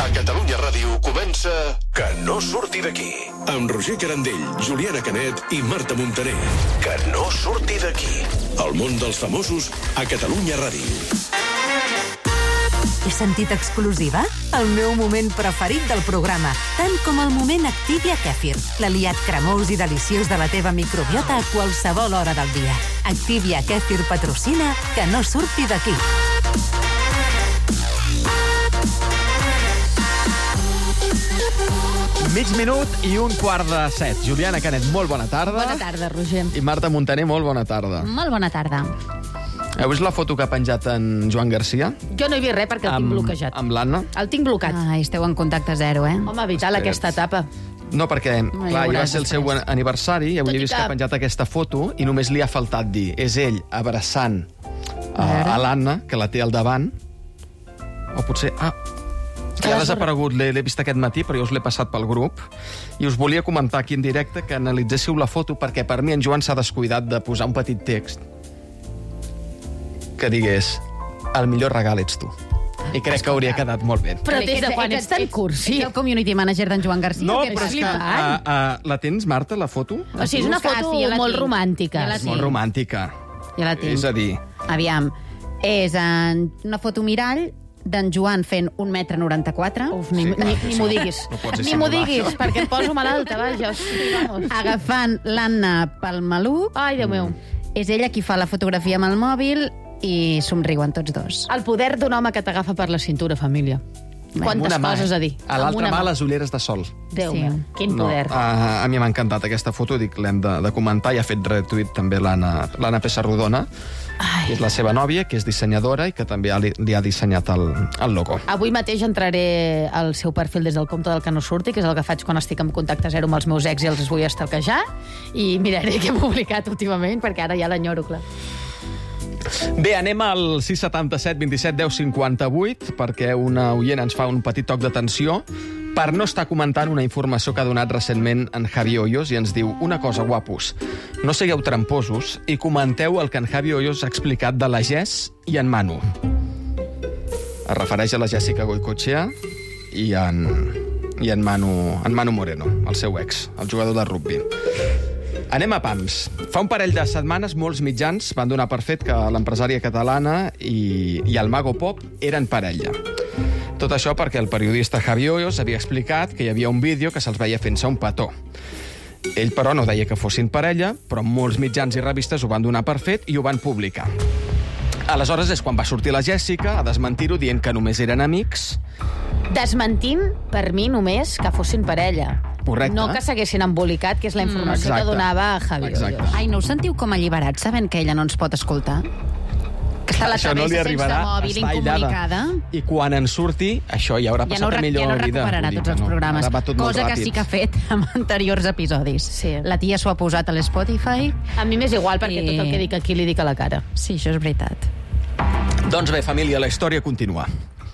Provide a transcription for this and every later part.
A Catalunya Ràdio comença Que no surti d'aquí. Amb Roger Carandell, Juliana Canet i Marta Montaner. Que no surti d'aquí. El món dels famosos a Catalunya Ràdio. He sentit exclusiva? El meu moment preferit del programa, tant com el moment Activia Kefir, l'aliat cremós i deliciós de la teva microbiota a qualsevol hora del dia. Activia Kefir patrocina Que no surti d'aquí. Mig minut i 6:15. Juliana Canet, molt bona tarda. Bona tarda, Roger. I Marta Montaner, molt bona tarda. Molt bona tarda. Heu vist la foto que ha penjat en Joan Garcia? Jo no he vist res perquè el tinc bloquejat. Amb l'Anna? El tinc blocat. Ai, esteu en contacte zero, eh? Home, vital, aquesta etapa. No, perquè, clar, ahir va ser el seu aniversari i avui he vist que ha penjat aquesta foto i només li ha faltat dir és ell abraçant a l'Anna, que la té al davant, o potser... que ha desaparegut, l'he vist aquest matí, però jo us l'he passat pel grup, i us volia comentar aquí en directe que analitzéssiu la foto, perquè per mi en Joan s'ha descuidat de posar un petit text que digués el millor regal ets tu. I crec que hauria quedat molt bé. Però des de quan ets tan cursi? Ets el community manager d'en Joan Garcia? No, però és que... La tens, Marta, la foto? O sigui, és una foto molt romàntica. És molt romàntica. Ja la tinc. És a dir... Aviam, és una foto mirall d'en Joan fent 1,94 m. Uf, ni m'ho diguis. Ni m'ho diguis, perquè em poso malalta, vaja. Agafant l'Anna pel maluc. Ai, Déu meu. És ella qui fa la fotografia amb el mòbil i somriuen tots dos. El poder d'un home que t'agafa per la cintura, família. Quantes coses a dir. A l'altra mà, les ulleres de sol. Déu meu, quin poder. A mi m'ha encantat aquesta foto, dic, l'hem de comentar, i ha fet retuit també l'Anna Pessarrodona, que és la seva nòvia, que és dissenyadora i que també li ha dissenyat el logo. Avui mateix entraré al seu perfil des del compte del Que no surti, que és el que faig quan estic en contacte zero amb els meus ex i els vull estalquejar, i miraré què he publicat últimament, perquè ara ja l'enyoro, clar. Bé, anem al 677 27 10 58, perquè una oient ens fa un petit toc d'atenció per no estar comentant una informació que ha donat recentment en Javi Hoyos, i ens diu: una cosa, guapos, no sigueu tramposos i comenteu el que en Javi Hoyos ha explicat de la Jess i en Manu. Es refereix a la Jessica Goicoechea i en Manu Moreno, el seu ex, el jugador de rugbi. Anem a pams. Fa un parell de setmanes molts mitjans van donar per fet que l'empresària catalana i el mago pop eren parella. Tot això perquè el periodista Javi Hoyos havia explicat que hi havia un vídeo que se'ls veia fent-se un petó. Ell, però, no deia que fossin parella, però molts mitjans i revistes ho van donar per fet i ho van publicar. Aleshores és quan va sortir la Jessica a desmentir-ho dient que només eren amics. Desmentint, per mi, només que fossin parella. Correcte. No que s'haguessin embolicat, que és la informació que donava Javi Hoyos. Ai, no us sentiu com alliberats, sabent que ella no ens pot escoltar? Que està a la travessa sense mòbil, incomunicada. I quan en surti, això ja haurà passat a millor vida. Ja no recuperarà tots els programes. Cosa que sí que ha fet amb anteriors episodis. Sí. La tia s'ho ha posat a l'Spotify. A mi m'és igual, perquè tot el que dic aquí li dic a la cara. Sí, això és veritat. Doncs bé, família, la història continua.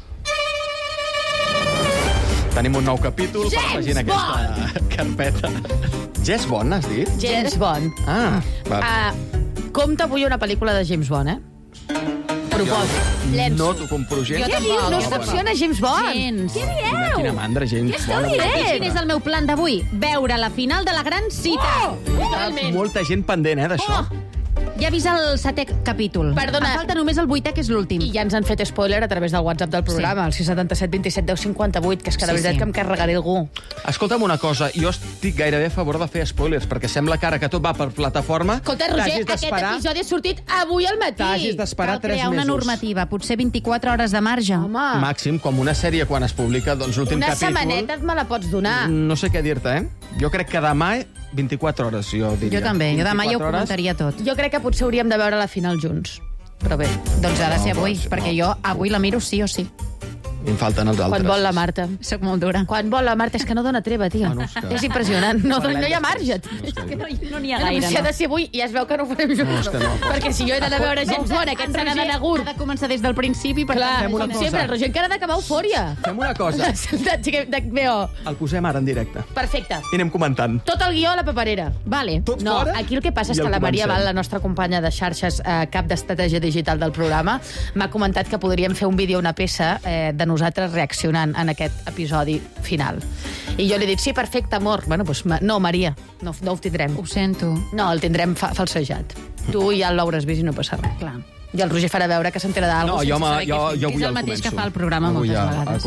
Tenim un nou capítol per afegir en aquesta carpeta. James Bond, has dit? James Bond. Compta avui una pel·lícula de James Bond, Proposo. No t'ho compro gens. Què dius? No excepciona James Bond? Gens. Què dieu? Quina mandra, James Què esteu Bond. dient? Quin és el meu plan d'avui? Veure la final de la gran cita. Totalment. Molta gent pendent, d'això. Ja he vist el 7è capítol. Perdona. Em falta només el 8è, que és l'últim. I ja ens han fet spoiler a través del WhatsApp del programa, el 677 27 10 58, que és que de veritat que em carregaré algú. Escolta'm una cosa, jo estic gairebé a favor de fer spoilers, perquè sembla que ara que tot va per plataforma... Escolta, Roger, aquest episodi ha sortit avui al matí. T'hagis d'esperar 3 mesos. Crear una normativa, potser 24 hores de marge. Home, Màxim, com una sèrie quan es publica, doncs l'últim una capítol... setmaneta me la pots donar. No sé què dir-te, Jo crec que demà 24 hores, jo diria. Jo també, jo demà ja ho 24 hores. comentaria tot. Jo crec que potser hauríem de veure la final junts. Però bé. Doncs ha de ser No, avui, doncs, perquè no. jo avui la miro sí o sí. Em falten els altres. Quan vol la Marta. Soc molt dura. Quan vol la Marta, és que no dona treva, tia. Ah, no, és que- És impressionant. No hi ha marge. No n'hi ha Si gaire, ha de ser avui, ja es veu que no ho farem junts. No, és que no. Perquè si jo he d'anar a veure James Bond, aquest se n'ha d'anar a Ha Gurt. de començar des del principi, per Clar, Fem una com cosa. sempre, el Roger encara ha d'acabar Eufòria. Fem una cosa. De BO. El posem ara en directe. Perfecte. I anem comentant. Tot el guió a la paperera. Vale. Tot No, fora? aquí el que passa és I que el la Maria comencem. Val, la nostra companya de xarxes, cap d'estratègia digital del programa, m'ha comentat que podríem fer un vídeo, una peça, de nosaltres reaccionant en aquest episodi final. I jo li he dit, sí, perfecte, amor. Bueno, doncs no, Maria, no ho tindrem. Ho sento. No, el tindrem falsejat. Tu ja l'hauràs vist i no passa res. Clar. I el Roger farà veure que s'entera d'alguna cosa. cosa. Jo avui el mateix que fa el programa moltes vegades.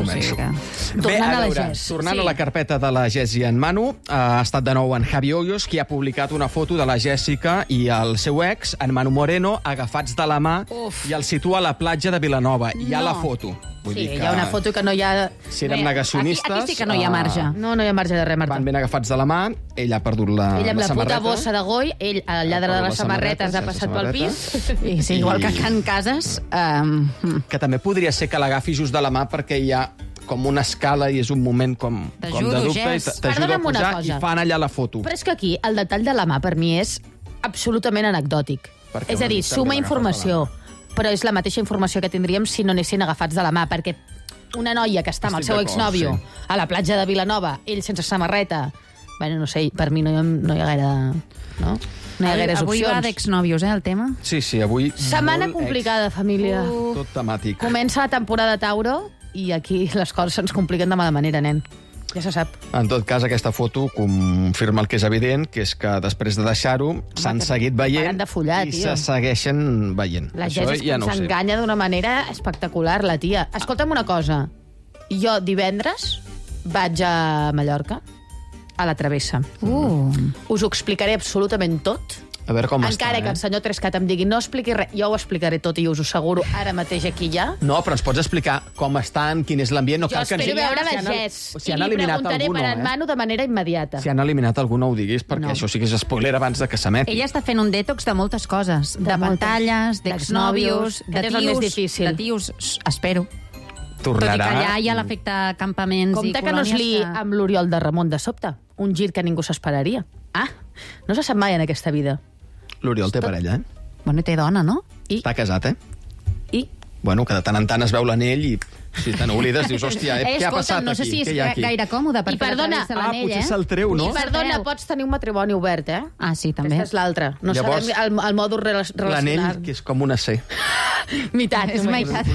Tornant a la carpeta de la Jess i en Manu, ha estat de nou en Javi Hoyos qui ha publicat una foto de la Jessica i el seu ex, en Manu Moreno, agafats de la mà i el situa a la platja de Vilanova. Hi ha la foto. Sí, hi ha una foto que no hi ha... Si érem negacionistes... Aquí sí que no hi ha marge. No hi ha marge de res, Marta. Van ben agafats de la mà, ell ha perdut la samarreta. Ell amb la puta bossa de goi, ell, el lladre de les samarretes, ha passat pel pis. I sí, igual que Can Cases... Que també podria ser que l'agafi just de la mà perquè hi ha com una escala i és un moment com de dubte i t'ajuda a pujar i fan allà la foto. Però és que aquí el detall de la mà per mi és absolutament anecdòtic. És a dir, suma informació, però és la mateixa informació que tindríem si no anessin agafats de la mà, perquè una noia que està amb el seu exnòvio a la platja de Vilanova, ell sense samarreta, bueno, no sé, per mi no hi ha gaire... No? No hi ha gaires avui opcions. Va d'exnòvios, el tema? Sí, avui... Setmana complicada, família. Tot temàtic. Comença la temporada Tauro i aquí les coses se'ns compliquen de mala manera, nen. Ja se sap. En tot cas, aquesta foto confirma el que és evident, que és que després de deixar-ho s'han seguit veient i se segueixen veient. La Jess s'enganya d'una manera espectacular, la tia. Escolta'm una cosa. Jo divendres vaig a Mallorca, a la Travessa. Us ho explicaré absolutament tot. A veure com encara que el senyor Trescat em digui no expliqui res, jo ho explicaré tot i us ho asseguro ara mateix aquí ja. No, però ens pots explicar com estan, quin és l'ambient. No jo espero veure la Jess i li preguntaré per en Manu de manera immediata. Si han eliminat algú, no ho diguis, perquè això sí que és spoiler abans de que s'emeti. Ella està fent un dètox de moltes coses. De pantalles, d'exnòvios, de tios, espero. Tornarà. Tot i que allà hi ha l'efecte campaments i colònies... Compte que no es liï amb l'Oriol de Ramon de sobte. Un gir que ningú s'esperaria. No se sap mai en aquesta vida. L'Oriol té parella, eh? Bueno, té dona, no? Està casat, eh? I? Bueno, que de tant en tant es veu l'anell i si te n'oblides dius, hòstia, què ha passat aquí? No sé si és gaire còmode per fer la travessa l'anell, potser se'l treu, no? I perdona, pots tenir un matrimoni obert, eh? Ah, sí, també. Aquesta és l'altra. No sabem el mòdul relacional. L'anell, que és com una C. Meitat. És meitat.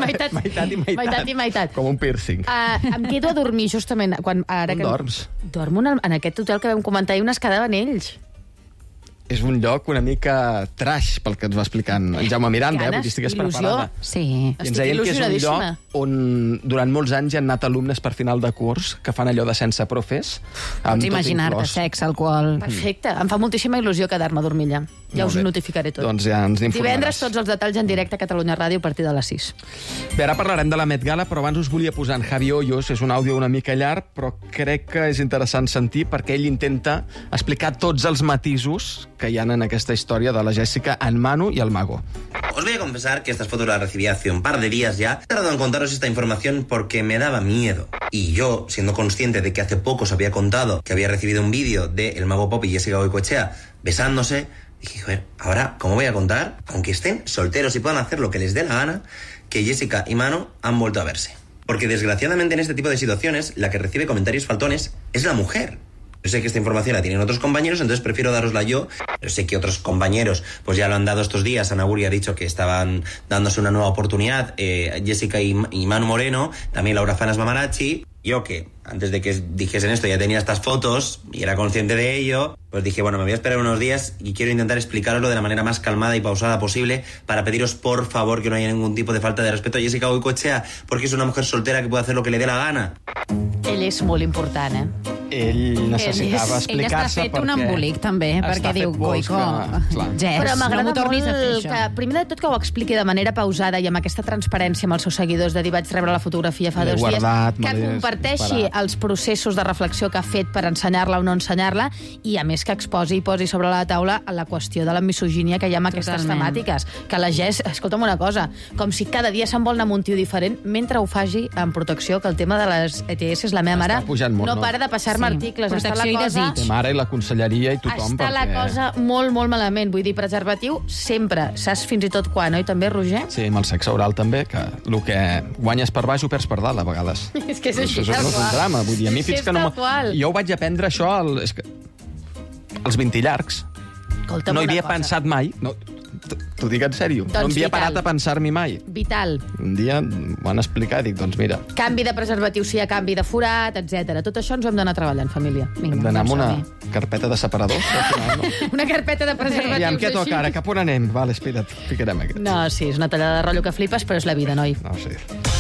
Meitat i meitat. Com un piercing. Em quedo a dormir, justament. On dorms? Dormo en aquest hotel que vam comentar i on es quedaven ells. És un lloc una mica trash, pel que ens va explicant en Jaume Miranda, vull dir, estigues preparada. Sí. I ens deien que és un lloc on durant molts anys hi han anat alumnes per final de curs que fan allò de sense profes. Pots imaginar-te sexe, alcohol... Perfecte, em fa moltíssima il·lusió quedar-me a dormir allà. Ja us notificaré tot. Doncs ja ens informaràs. Divendres tots els detalls en directe a Catalunya Ràdio a partir de les 6. Bé, ara parlarem de la Met Gala, però abans us volia posar en Javi Hoyos. És un àudio una mica llarg, però crec que és interessant sentir perquè ell intenta explicar tots els matisos que hi ha en aquesta historia de la Jessica, en Manu y el Mago. Os voy a confesar que estas fotos las recibí hace un par de días ya. He tardado en contaros esta información porque me daba miedo. Y yo, siendo consciente de que hace poco os había contado que había recibido un vídeo de El Mago Pop y Jessica Goicoechea besándose, dije, joder, ahora, ¿cómo voy a contar? Aunque estén solteros y puedan hacer lo que les dé la gana, que Jessica y Manu han vuelto a verse. Porque desgraciadamente en este tipo de situaciones, la que recibe comentarios faltones es la mujer. Yo sé que esta información la tienen otros compañeros, entonces prefiero darosla yo. Yo sé que otros compañeros pues ya lo han dado estos días. Ana Guri ha dicho que estaban dándose una nueva oportunidad. Jessica y Manu Moreno, también Laura Fanas Mamarachi. Yo que antes de que dijesen esto ya tenía estas fotos y era consciente de ello, pues dije, bueno, me voy a esperar unos días y quiero intentar explicaroslo de la manera más calmada y pausada posible para pediros por favor que no haya ningún tipo de falta de respeto a Jessica Goicoechea, porque es una mujer soltera que puede hacer lo que le dé la gana. Ell és molt important, eh? Ell necessitava explicar-se perquè... Ell està fet un embolic, també, perquè diu, Goico, Jess, però m'agrada no tornis a fer això. Que, primer de tot, que ho expliqui de manera pausada i amb aquesta transparència amb els seus seguidors de dir vaig rebre la fotografia fa 2 dies, que comparteixi els processos de reflexió que ha fet per ensenyar-la o no ensenyar-la i, a més, que exposi i posi sobre la taula la qüestió de la misogínia que hi ha amb aquestes temàtiques. Que la Jess, escolta'm una cosa, com si cada dia se'n vol anar amb un tio diferent mentre ho faci en protecció, que el tema de les ETS, la meva mare, no para de passar-me articles. Està la cosa... La mare i la conselleria i tothom. Està la cosa molt, molt malament. Vull dir, preservatiu sempre. Saps fins i tot quan, oi? També, Roger? Sí, amb el sexe oral també, que el que guanyes per baix ho perds per dalt, a vegades. És que és així, tal qual. És un drama. Vull dir, a mi fins que no... Jo ho vaig aprendre, això, als 20 llargs. No hi havia pensat mai. No, T'ho dic en sèrio. Doncs no m'havia vital. parat a pensar-m'hi mai. Vital. Un dia m'ho van explicar i dic, doncs mira, Canvi de preservatiu si hi ha canvi de forat, etc. Tot això ens ho hem d'anar treballant, família. hem d'anar amb una carpeta de separadors. Al final, no? Una carpeta de preservatius Aviam, què així. toca ara? Cap on anem? Vale, espera't, ficarem aquest. No, sí, és una tallada de rotllo que flipes, però és la vida, noi. No sé.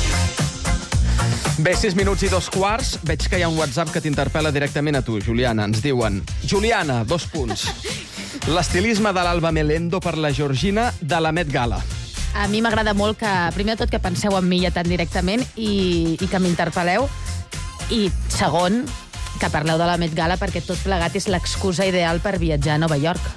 Bé, 6 minuts i 2 quarts. Veig que hi ha un WhatsApp que t'interpel·la directament a tu, Juliana. Ens diuen: Juliana, 2 punts. L'estilisme de l'Alba Melendo per la Georgina de la Met Gala. A mi m'agrada molt que, primer de tot, que penseu en mi ja tan directament i que m'interpel·leu. I segon, que parleu de la Met Gala perquè tot plegat és l'excusa ideal per viatjar a Nova York.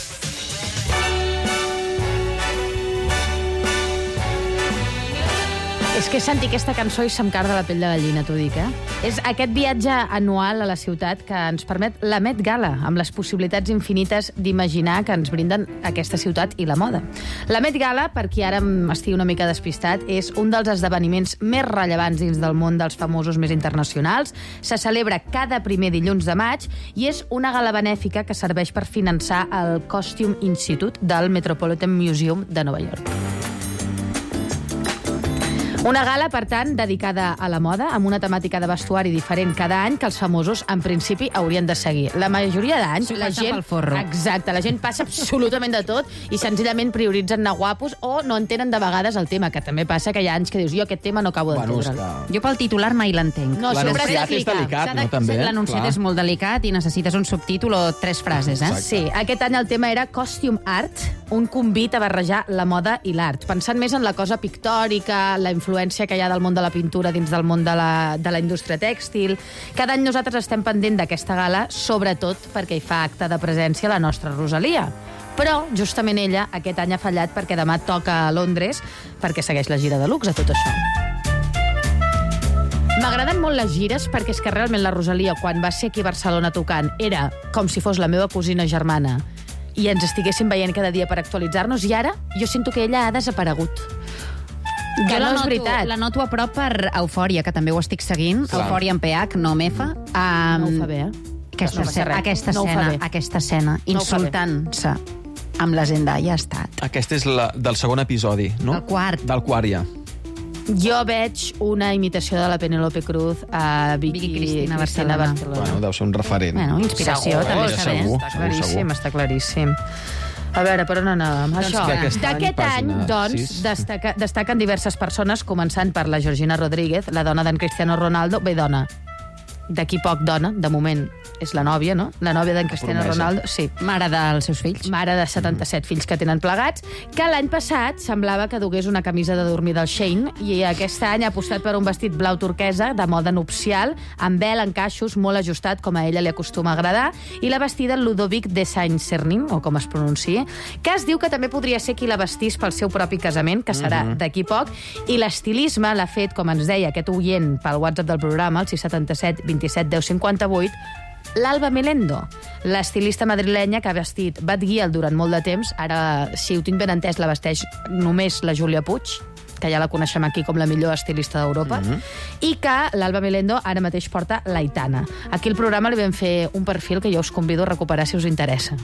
És que sentir aquesta cançó i se'm carda la pell de gallina, t'ho dic, És aquest viatge anual a la ciutat que ens permet la Met Gala, amb les possibilitats infinites d'imaginar que ens brinden aquesta ciutat i la moda. La Met Gala, per qui ara estigui una mica despistat, és un dels esdeveniments més rellevants dins del món dels famosos més internacionals. Se celebra cada primer dilluns de maig i és una gala benèfica que serveix per finançar el Costume Institute del Metropolitan Museum de Nova York. Una gala, per tant, dedicada a la moda, amb una temàtica de vestuari diferent cada any que els famosos, en principi, haurien de seguir. La majoria d'anys, la gent... pel forro. Exacte, la gent passa absolutament de tot i senzillament prioritzen anar guapos o no entenen de vegades el tema, que també passa que hi ha anys que dius, jo aquest tema no acabo d'entendre'l. Jo pel titular mai l'entenc. No, sempre has L'anunciat és d'explicar. delicat, no, també? L'anunciat Clar. és molt delicat i necessites un subtítol o 3 frases, eh? Exacte. Sí, aquest any el tema era Costume Art, un convit a barrejar la moda i l'art, pensant més en la cosa pictòrica, la influència que hi ha del món de la pintura dins del món de la indústria tèxtil. Cada any nosaltres estem pendent d'aquesta gala, sobretot perquè hi fa acte de presència la nostra Rosalia. Però, justament ella, aquest any ha fallat perquè demà toca a Londres perquè segueix la gira de luxe a tot això. M'agraden molt les gires perquè és que realment la Rosalia, quan va ser aquí a Barcelona tocant, era com si fos la meva cosina germana i ens estiguéssim veient cada dia per actualitzar-nos, i ara jo sento que ella ha desaparegut. Que no és veritat. La noto a prop per Eufòria, que també ho estic seguint. Clar. Eufòria amb PH, no amb F. No ho fa bé, Aquesta No passa res. aquesta No ho fa escena, bé. aquesta escena, No ho fa bé. insultant-se amb la Zendaya ha estat. Aquesta és la del segon episodi, no? Del quart. Del quart, ja. Jo veig una imitació de la Penélope Cruz a Vicky Cristina Barcelona. Bueno, deu ser un referent. Bueno, inspiració, Segur, també està bé. segur. Està claríssim, està claríssim. A veure, per on anàvem? Doncs Això. que aquest any, D'aquest any, pàgina doncs, 6. destaquen diverses persones, començant per la Georgina Rodríguez, la dona d'en Cristiano Ronaldo. Bé, dona. D'aquí poc dona, de moment és la nòvia, no? La nòvia d'en Cristiano Promesa. Ronaldo, sí. Mare dels seus fills. Mare de 77 fills que tenen plegats, que l'any passat semblava que dugués una camisa de dormir del Shein i aquest any ha apostat per un vestit blau turquesa de moda nupcial, amb vel, encaixos, molt ajustat, com a ella li acostuma a agradar, i la vestida Ludovic de Saint-Cernin, o com es pronunciï, que es diu que també podria ser qui la vestís pel seu propi casament, que serà d'aquí poc, i l'estilisme l'ha fet, com ens deia aquest oient pel WhatsApp del programa, el 677 27 10 58, l'Alba Melendo, l'estilista madrilenya que ha vestit Bad Gyal durant molt de temps. Ara, si ho tinc ben entès, la vesteix només la Júlia Puig, que ja la coneixem aquí com la millor estilista d'Europa, i que l'Alba Melendo ara mateix porta l'Aitana. Aquí al programa li vam fer un perfil que jo us convido a recuperar si us interessa.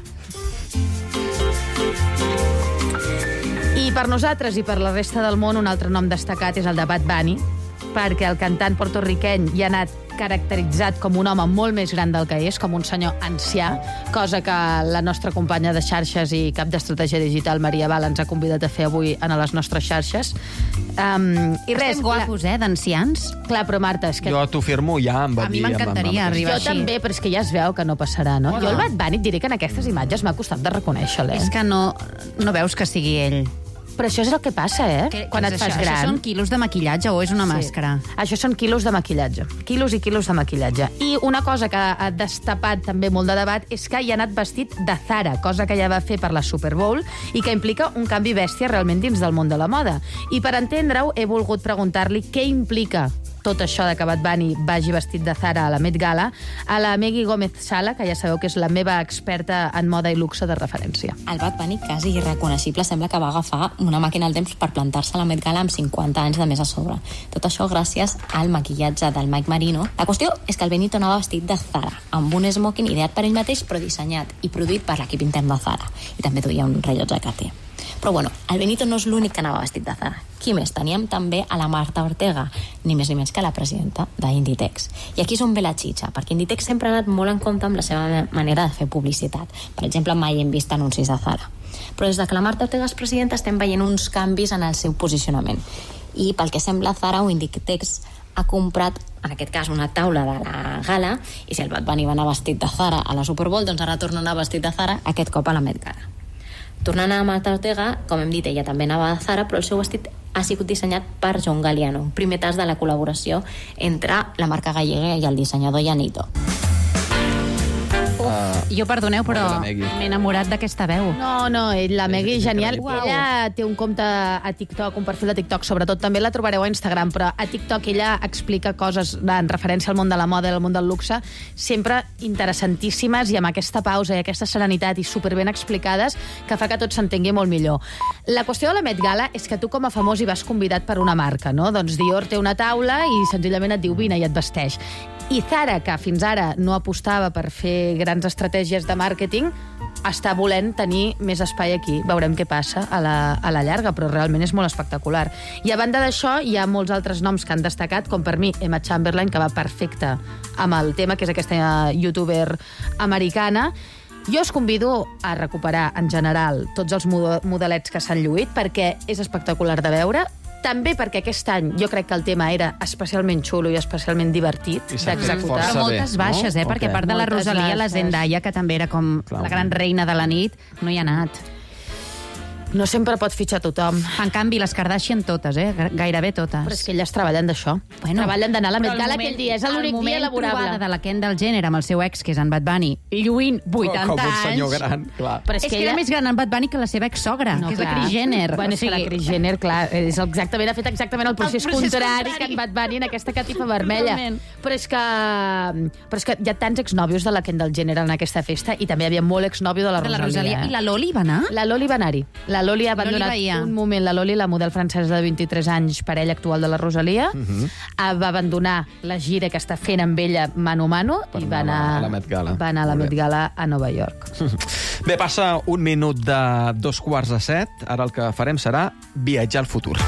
I per nosaltres i per la resta del món, un altre nom destacat és el de Bad Bunny, perquè el cantant portorriqueny hi ha anat caracteritzat com un home molt més gran del que és, com un senyor ancià, cosa que la nostra companya de xarxes i cap d'estratègia digital, Maria Val, ens ha convidat a fer avui a les nostres xarxes. I res, Estem guapos, d'ancians. Clar, però Marta, és que... Jo t'ho firmo ja, em va A mi dir... m'encantaria arribar Jo així. també, però és que ja es veu que no passarà, no? Hola. Jo el Bad Bunny et diré que en aquestes imatges m'ha costat de reconèixer-lo, És que no veus que sigui ell. Però això és el que passa, quan et fas gran. Això són quilos de maquillatge o és una màscara? Això són quilos de maquillatge. Quilos i quilos de maquillatge. I una cosa que ha destapat també molt de debat és que hi ha anat vestit de Zara, cosa que ja va fer per la Super Bowl i que implica un canvi bèstia realment dins del món de la moda. I per entendre-ho he volgut preguntar-li què implica tot això de que Bad Bunny vagi vestit de Zara a la Met Gala a la Megui Gómez Sala, que ja sabeu que és la meva experta en moda i luxe de referència. El Bad Bunny, quasi irreconeixible, sembla que va agafar una màquina al temps per plantar-se a la Met Gala amb 50 anys de més a sobre. Tot això gràcies al maquillatge del Mike Marino. La qüestió és que el Benito anava vestit de Zara, amb un smoking ideat per ell mateix, però dissenyat i produït per l'equip intern de Zara. I també duia un rellotge Cartier. Però bueno, el Benito no és l'únic que anava vestit de Zara. Qui més? Teníem també a la Marta Ortega, ni més ni menys que la presidenta d'Inditex. I aquí és on ve la xitxa, perquè Inditex sempre ha anat molt en compte amb la seva manera de fer publicitat. Per exemple, mai hem vist anuncis de Zara. Però des que la Marta Ortega és presidenta estem veient uns canvis en el seu posicionament. I pel que sembla, Zara o Inditex ha comprat, en aquest cas, una taula de la gala, i si el Bad Bunny va anar vestit de Zara a la Super Bowl, doncs ara torna a anar vestit de Zara, aquest cop a la Met Gala. Tornant a Marta Ortega, com hem dit, ella també anava de Zara, però el seu vestit ha sigut dissenyat per John Galliano, un primer tas de la col·laboració entre la marca gallega i el dissenyador Janito. Jo, perdoneu, però m'he enamorat d'aquesta veu. No, la Megui és genial. Ella té un compte a TikTok, un perfil de TikTok, sobretot també la trobareu a Instagram, però a TikTok ella explica coses en referència al món de la moda i al món del luxe, sempre interessantíssimes i amb aquesta pausa i aquesta serenitat i superben explicades que fa que tot s'entengui molt millor. La qüestió de la Met Gala és que tu com a famós hi vas convidat per una marca, no? Doncs Dior té una taula i senzillament et diu vine i et vesteix. I Zara, que fins ara no apostava per fer grans estratègies de màrqueting, està volent tenir més espai aquí. Veurem què passa a la llarga, però realment és molt espectacular. I a banda d'això, hi ha molts altres noms que han destacat, com per mi Emma Chamberlain, que va perfecta amb el tema, que és aquesta youtuber americana. Jo us convido a recuperar, en general, tots els modelets que s'han lluït, perquè és espectacular de veure. També perquè aquest any jo crec que el tema era especialment xulo i especialment divertit d'executar. Però moltes baixes, perquè a part de la Rosalia, la Zendaya, que també era com la gran reina de la nit, no hi ha anat. No sempre pot fitxar tothom. En canvi, les Kardashian totes, gairebé totes. Però és que elles treballen d'això. Treballen d'anar a la Met Gala aquell dia. És l'únic dia laborable. El moment trobada de la Kendall Jenner amb el seu ex, que és en Bad Bunny, lluint 80 anys... Com un senyor gran, clar. És que era més gran en Bad Bunny que la seva ex-sogra, que és la Kris Jenner. Bueno, és que la Kris Jenner, clar, ha fet exactament el procés contrari que en Bad Bunny en aquesta catifa vermella. Però és que hi ha tants exnòvios de la Kendall Jenner en aquesta festa i també hi havia molt exnòvio de la Rosalia. I la Loli va anar? La Loli va anar-hi. La Loli ha abandonat un moment. La Loli, la model francesa de 23 anys, parella actual de la Rosalia, va abandonar la gira que està fent amb ella mano a mano i va anar a la Met Gala a Nova York. Bé, passa un minut de 6:45. Ara el que farem serà viatjar al futur.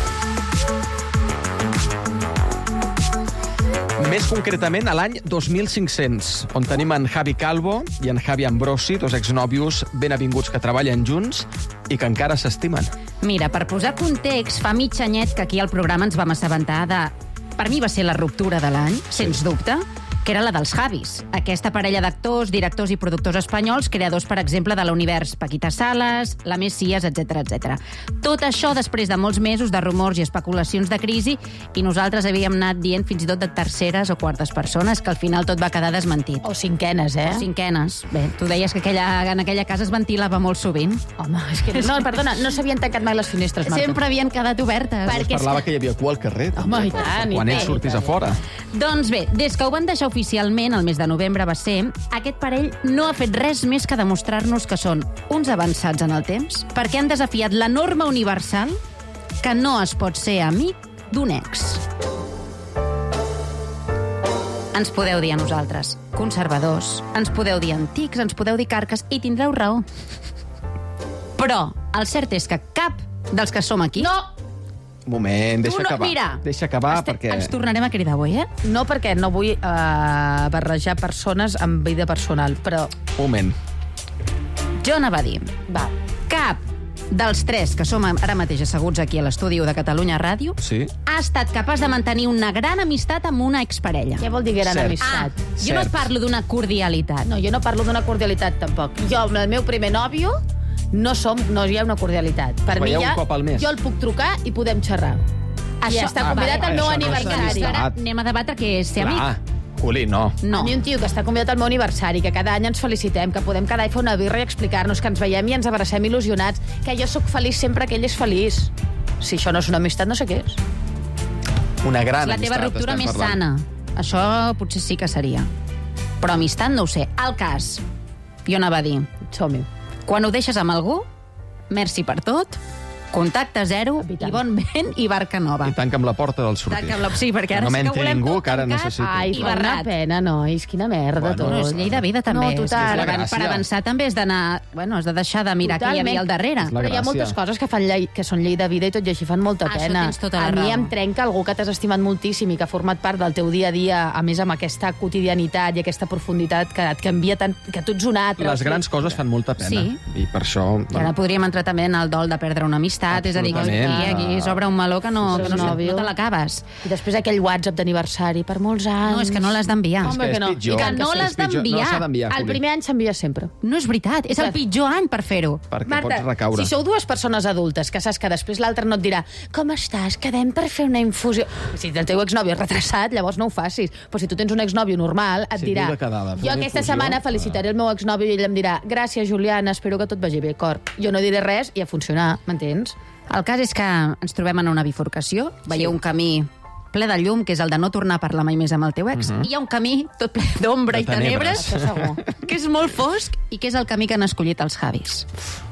Més concretament a l'any 2500, on tenim en Javi Calvo i en Javi Ambrosi, dos exnòvios ben avinguts que treballen junts i que encara s'estimen. Mira, per posar context, fa mig anyet que aquí al programa ens vam assabentar de... Per mi va ser la ruptura de l'any, sens dubte, que era la dels Javis. Aquesta parella d'actors, directors i productors espanyols, creadors, per exemple, de l'univers Paquita Salas, La Messias, etc. Tot això després de molts mesos de rumors i especulacions de crisi, i nosaltres havíem anat dient fins i tot de terceres o quartes persones, que al final tot va quedar desmentit. O cinquenes, O cinquenes. Bé, tu deies que en aquella casa es ventilava molt sovint. Home, és que... No, perdona, no s'havien tancat mai les finestres, Marta. Sempre havien quedat obertes. Es parlava que hi havia cua al carrer. Home, i tant. Quan ells sortís a fora. Doncs bé, des que ho van deixar oficialment, el mes de novembre va ser, aquest parell no ha fet res més que demostrar-nos que són uns avançats en el temps, perquè han desafiat la norma universal que no es pot ser amic d'un ex. Ens podeu dir a nosaltres conservadors, ens podeu dir antics, ens podeu dir carques, i tindreu raó. Però el cert és que cap dels que som aquí... No! Un moment, deixa acabar. Mira, deixa acabar perquè... Ens tornarem a cridar avui, No, perquè no vull barrejar persones amb vida personal, però... Un moment. Jo anava a dir, cap dels tres que som ara mateix asseguts aquí a l'estudi de Catalunya Ràdio ha estat capaç de mantenir una gran amistat amb una exparella. Què vol dir gran amistat? Jo no et parlo d'una cordialitat. No, jo no parlo d'una cordialitat, tampoc. Jo, amb el meu primer nòvio, no hi ha una cordialitat. Per mi ja, jo el puc trucar i podem xerrar. I està convidat al meu aniversari. Ara anem a debatre què és ser amic. Juli, no. A mi un tio que està convidat al meu aniversari, que cada any ens felicitem, que podem quedar i fer una birra i explicar-nos, que ens veiem i ens abracem il·lusionats, que jo sóc feliç sempre que ell és feliç. Si això no és una amistat, no sé què és. Una gran amistat. La teva ruptura més sana. Això potser sí que seria. Però amistat no ho sé. El cas, jo anava a dir, som-hi. Quan ho deixes amb algú, merci per tot, Contacte zero, i bon vent i barca nova. I tanca'm la porta del sortir. Sí, perquè ara sí que volem ningú, tot que ara tancat. necessito. Ai, fa una pena, nois, quina merda tot. No, és llei de vida, també. No, total. Per avançar també has d'anar... Bueno, has de deixar de mirar què hi havia al darrere. La Però hi ha gràcia. moltes coses que són llei de vida i tot i així fan molta pena. Això tens tota la a mi raó. em trenca algú que t'has estimat moltíssim i que ha format part del teu dia a dia, a més amb aquesta quotidianitat i aquesta profunditat que et canvia tant, que tu ets un altre. Les grans coses fan molta pena. Sí. I per això... I ara podríem entrar també en el dol de perdre una amistat, és a dir, que aquí s'obre un meló que no te l'acabes. I després aquell WhatsApp d'aniversari per molts anys. No, és que no l'has d'enviar. És que és pitjor. Que no l'has d'enviar. No s'ha d'enviar, El Juli. primer any s'envia sempre. No és veritat, és el pitjor any per fer-ho. Perquè pots recaure. si sou dues persones adultes que saps que després l'altre no et dirà com estàs, quedem per fer una infusió... Si el teu exnòvio és retrasat, llavors no ho facis. Però si tu tens un exnòvio normal, et dirà diu de quedada, fer jo una aquesta infusió, setmana felicitaré el meu exnòvio i ell em dirà gràcies, Juliana, espero que tot vagi bé, cor. Jo no diré res i a funcionar, m'entens? El cas és que ens trobem en una bifurcació, veieu un camí ple de llum, que és el de no tornar a parlar mai més amb el teu ex, i hi ha un camí tot ple d'ombra De i tenebres, tenebres. que és molt fosc i que és el camí que han escollit els Javis.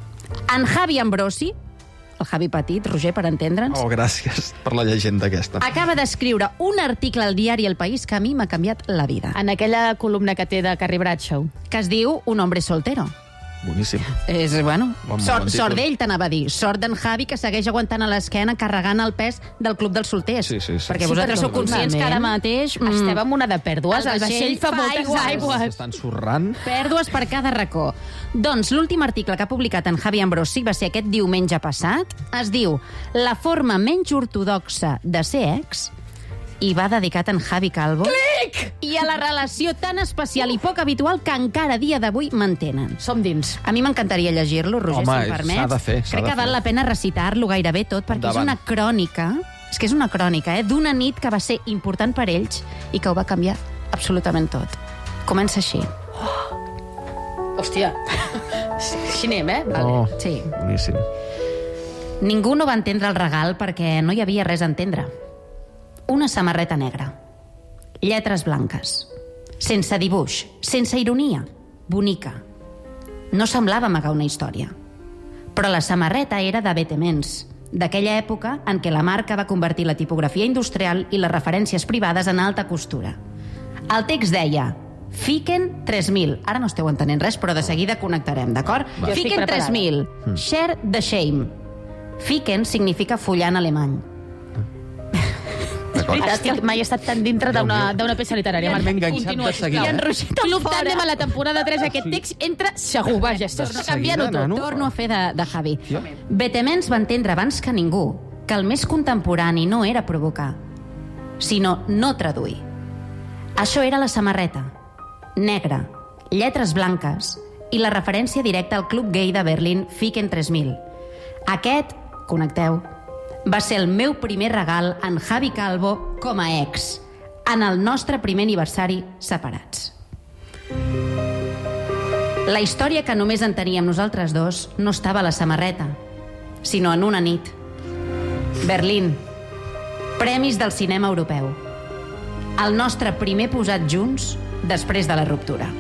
En Javi Ambrosi, el Javi petit, Roger, per entendre'ns, Oh, gràcies per la llegenda aquesta. acaba d'escriure un article al diari El País que a mi m'ha canviat la vida, En aquella columna que té de Carrie Bradshaw. que es diu Un hombre soltero. Boníssim. És, bueno, Bon sort títol. d'ell, t'anava a dir. Sort d'en Javi, que segueix aguantant a l'esquena, carregant el pes del Club dels Solters. Sí. Perquè vosaltres sou conscients que ara mateix... Estem amb una de pèrdues, el vaixell fa moltes aigües. aigües. S'estan sorrant. Pèrdues per cada racó. Doncs l'últim article que ha publicat en Javi Ambrosi va ser aquest diumenge passat. Es diu La forma menys ortodoxa de ser ex, i va dedicat a en Javi Calvo. Clic! I a la relació tan especial i poc habitual que encara a dia d'avui mantenen. Som dins. A mi m'encantaria llegir-lo, Roger, Home, si em permets. s'ha de fer, s'ha Crec de que val fer. la pena recitar-lo gairebé tot, perquè és Endavant. una crònica, és que és una crònica, d'una nit que va ser important per ells i que ho va canviar absolutament tot. Comença així. Hòstia. Així anem, Vale. Oh, Sí. boníssim. Ningú no va entendre el regal perquè no hi havia res a entendre. Una samarreta negra, lletres blanques, sense dibuix, sense ironia, bonica. No semblava amagar una història. Però la samarreta era de Vetements, d'aquella època en què la marca va convertir la tipografia industrial i les referències privades en alta costura. El text deia Fiquen 3.000. Ara no esteu entenent res, però de seguida connectarem, d'acord? Jo estic Fiquen preparada. 3.000. Share the shame. Fiquen significa follar en alemany. Mai he estat tan dintre d'una peça literària. M'he enganxat Continua, de seguida. sisplau. I en Roger, Club Tàndem a la temporada 3, aquest text entra segur. Vaja, estàs De canviant-ho seguida, tot. nano. Torno a fer de Javi. Vetements va entendre abans que ningú que el més contemporani no era provocar, sinó no traduir. Això era la samarreta, negra, lletres blanques i la referència directa al club gay de Berlín Fiquen 3000. Aquest, connecteu, va ser el meu primer regal en Javi Calvo com a ex, en el nostre primer aniversari separats. La història que només en teníem nosaltres dos no estava a la samarreta, sinó en una nit. Berlín. Premis del cinema europeu. El nostre primer posat junts després de la ruptura.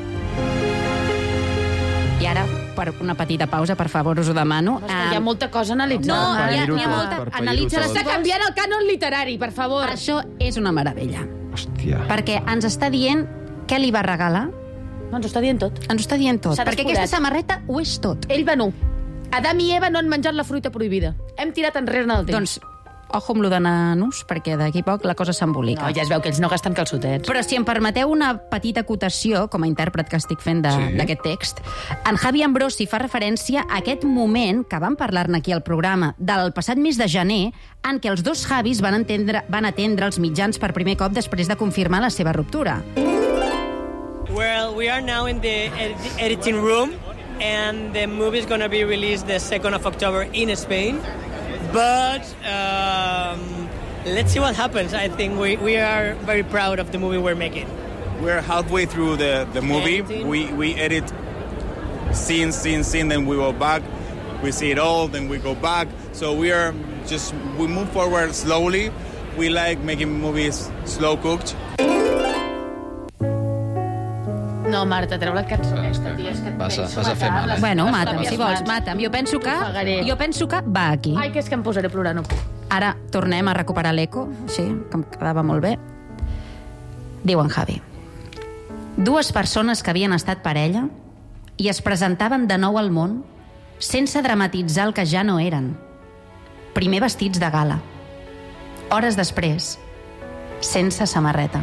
I ara, per una petita pausa, per favor, us ho demano. Hi ha molta cosa a analitzar. No, Per n'hi ha pair-ho molta. tot, per Analitza-la. pair-ho tot. Està canviant el cànon literari, per favor. Això és una meravella. Hòstia. Perquè ens està dient què li va regalar. No, ens ho està dient tot. Ens ho està dient tot. S'ha Perquè descuidat. aquesta samarreta ho és tot. Ell va nu. Adam i Eva no han menjat la fruita prohibida. Hem tirat enrere en el temps. Doncs, ojo amb lo de nanos, perquè d'aquí poc la cosa s'embolica. No, ja es veu que ells no gasten calçotets. Però si em permeteu una petita acotació, com a intèrpret que estic fent d'aquest text, en Javi Ambrosi fa referència a aquest moment, que vam parlar-ne aquí al programa, del passat mes de gener, en què els dos Javis van atendre els mitjans per primer cop després de confirmar la seva ruptura. Well, we are now in the editing room, and the movie is going to be released the 2nd of October in Spain. But let's see what happens. I think we are very proud of the movie we're making. We're halfway through the movie. Editing. We edit scene, then we go back. We see it all, then we go back. So we move forward slowly. We like making movies slow cooked. No, No, Marta, treu la cançó aquesta, tia, és que et penso vas a fer mal, Bueno, mata'm, si vols, mata'm. Jo penso que va aquí. Ai, que és que em posaré a plorar, no puc. Ara tornem a recuperar l'eco, així, que em quedava molt bé. Diu en Javi. 2 persones que havien estat parella i es presentaven de nou al món sense dramatitzar el que ja no eren. Primer vestits de gala. Hores després, sense samarreta.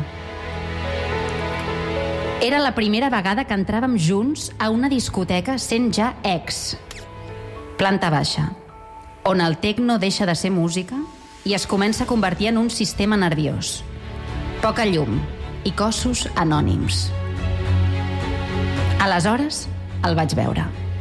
Era la primera vegada que entràvem junts a una discoteca sent ja ex. Planta baixa, on el tecno deixa de ser música i es comença a convertir en un sistema nerviós. Poca llum i cossos anònims. Aleshores, el vaig veure.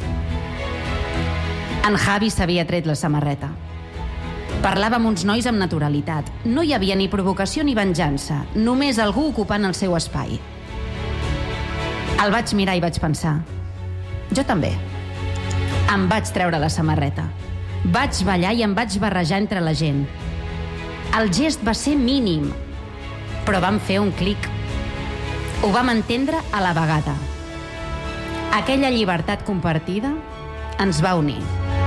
En Javi s'havia tret la samarreta. Parlava amb uns nois amb naturalitat. No hi havia ni provocació ni venjança, només algú ocupant el seu espai. El vaig mirar i vaig pensar, jo també. Em vaig treure la samarreta. Vaig ballar i em vaig barrejar entre la gent. El gest va ser mínim, però vam fer un clic. Ho vam entendre a la vegada. Aquella llibertat compartida ens va unir.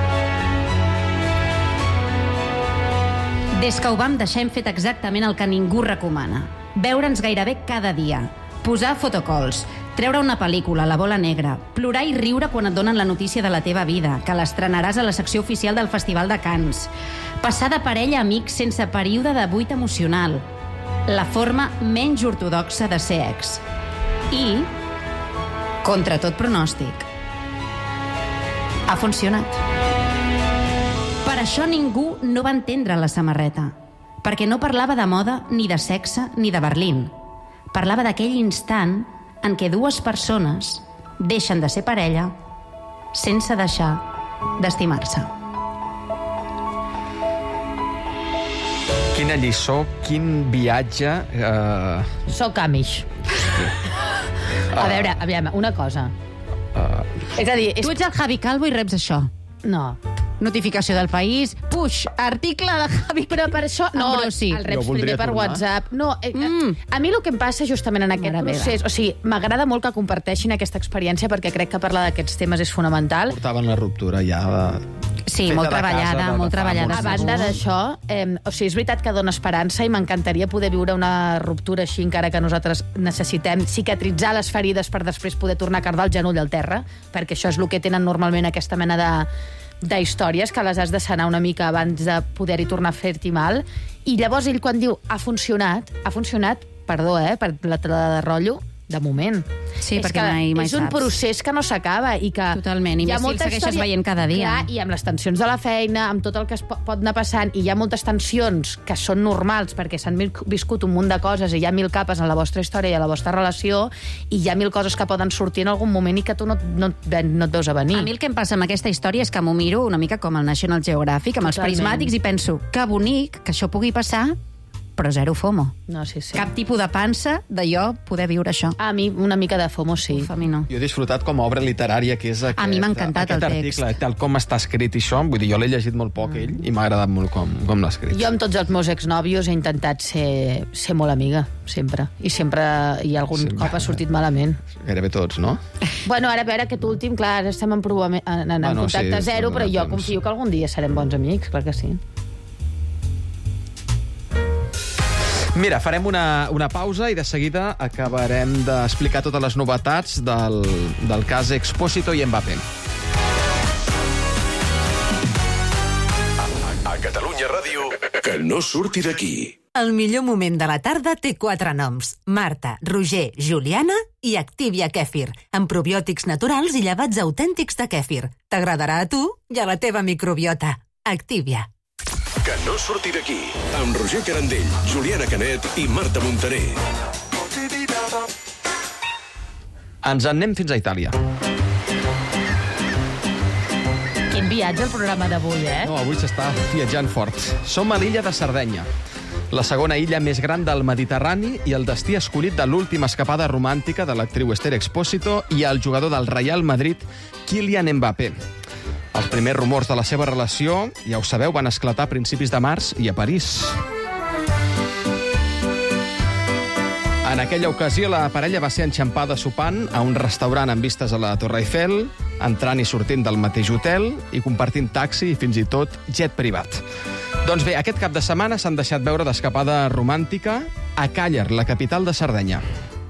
Des que ho vam deixar hem fet exactament el que ningú recomana. Veure'ns gairebé cada dia. Posar fotocalls, treure una pel·lícula, La bola negra, plorar i riure quan et donen la notícia de la teva vida, que l'estrenaràs a la secció oficial del Festival de Cannes. Passar de parella a amics sense període de buit emocional. La forma menys ortodoxa de ser ex. I, contra tot pronòstic, ha funcionat. Per això ningú no va entendre la samarreta, perquè no parlava de moda, ni de sexe, ni de Berlín. Parlava d'aquell instant en què 2 persones deixen de ser parella sense deixar d'estimar-se. Quina lliçó, quin viatge... Soc Amish. A veure, aviam, una cosa. És a dir... Tu ets el Javi Calvo i reps això. No. Notificació del País, push, article de Javi... Però per això... No, Ambrosi. el reps primer per WhatsApp. No, a mi el que em passa justament en aquest procés... O sigui, m'agrada molt que comparteixin aquesta experiència perquè crec que parlar d'aquests temes és fonamental. Portaven la ruptura ja... Sí, molt treballada, molt treballada. A banda d'això, o sigui, és veritat que dona esperança i m'encantaria poder viure una ruptura així, encara que nosaltres necessitem cicatritzar les ferides per després poder tornar a cardar el genoll al terra, perquè això és el que tenen normalment aquesta mena d'històries, que les has de sanar una mica abans de poder-hi tornar a fer-t'hi mal. I llavors ell quan diu ha funcionat, perdó, per la de rotllo, de moment. Sí, perquè mai és un saps. procés que no s'acaba i que... Totalment, i més si el segueixes veient cada dia. Clar, i amb les tensions de la feina, amb tot el que es pot anar passant, i hi ha moltes tensions que són normals perquè s'han viscut un munt de coses i hi ha 1000 capes en la vostra història i a la vostra relació, i hi ha 1000 coses que poden sortir en algun moment i que tu no et veus a venir. A mi el que em passa amb aquesta història és que m'ho miro una mica com el National Geographic, amb els prismàtics, i penso, que bonic que això pugui passar, però zero FOMO. No, sí. Cap tipus de pansa de jo poder viure això. A mi una mica de FOMO, sí. Uf, a mi no. Jo he disfrutat com a obra literària que és aquest, a mi m'ha encantat el text. Article, tal com està escrit i això, vull dir, jo l'he llegit molt poc ell i m'ha agradat molt com l'ha escrit. Jo amb tots els meus exnòvios he intentat ser molt amiga, sempre. I sempre i algun cop ha sortit malament. Gairebé tots, no? Bueno, ara a veure, aquest últim, clar, ara estem en contacte zero, però jo confio que algun dia serem bons amics, clar que sí. Mira, farem una pausa i de seguida acabarem d'explicar totes les novetats del cas Expósito i Mbappé. A Catalunya Ràdio, que no surti d'aquí. El millor moment de la tarda té 4 noms. Marta, Roger, Juliana i Activia Kèfir, amb probiòtics naturals i llevats autèntics de kèfir. T'agradarà a tu i a la teva microbiota. Activia. Que no surti d'aquí, amb Roger Carandell, Juliana Canet i Marta Montaner. Ens en anem fins a Itàlia. Quin viatge el programa d'avui, No, avui s'està viatjant fort. Som a l'illa de Sardenya, la segona illa més gran del Mediterrani i el destí escollit de l'última escapada romàntica de l'actriu Esther Expósito i el jugador del Real Madrid, Kylian Mbappé. Els primers rumors de la seva relació, ja ho sabeu, van esclatar a principis de març i a París. En En aquella ocasió, la parella va ser enxampada sopant a un restaurant amb vistes a la Torre Eiffel, entrant i sortint del mateix hotel i compartint taxi i fins i tot jet privat. Doncs bé, aquest cap de setmana s'han deixat veure d'escapada romàntica a Càller, la capital de Sardenya.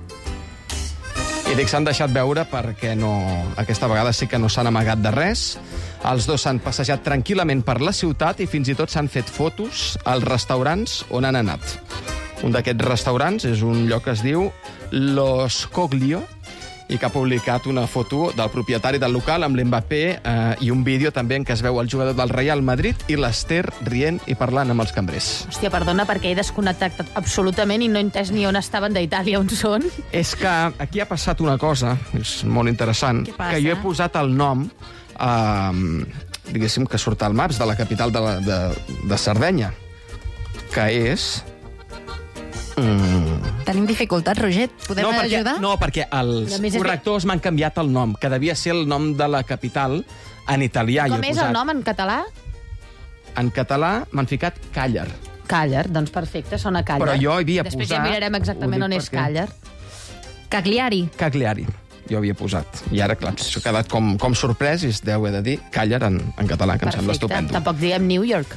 I dic s'han deixat veure perquè aquesta vegada sí que no s'han amagat de res. Els dos s'han passejat tranquil·lament per la ciutat i fins i tot s'han fet fotos als restaurants on han anat. Un d'aquests restaurants és un lloc que es diu Los Coglio i que ha publicat una foto del propietari del local amb l'Mbappé i un vídeo també en què es veu el jugador del Real Madrid i l'Ester rient i parlant amb els cambrers. Hòstia, perdona, perquè he desconnectat absolutament i no he entès ni on estaven d'Itàlia, on són. És que aquí ha passat una cosa, és molt interessant, que jo he posat el nom, diguéssim, que surt al Maps, de la capital de Sardenya, que és... Tenim dificultats, Roger? Podem ajudar? No, perquè els correctors m'han canviat el nom, que devia ser el nom de la capital en italià. Com és el nom en català? En català m'han ficat Càller. Càller, doncs perfecte, sona Càller. Però jo havia posat... Després ja mirarem exactament on és Càller. Cagliari. Cagliari, jo havia posat. I ara, clar, s'ha quedat com sorprès i es deu haver de dir Càller en català, que em sembla estupendo. Tampoc diguem New York.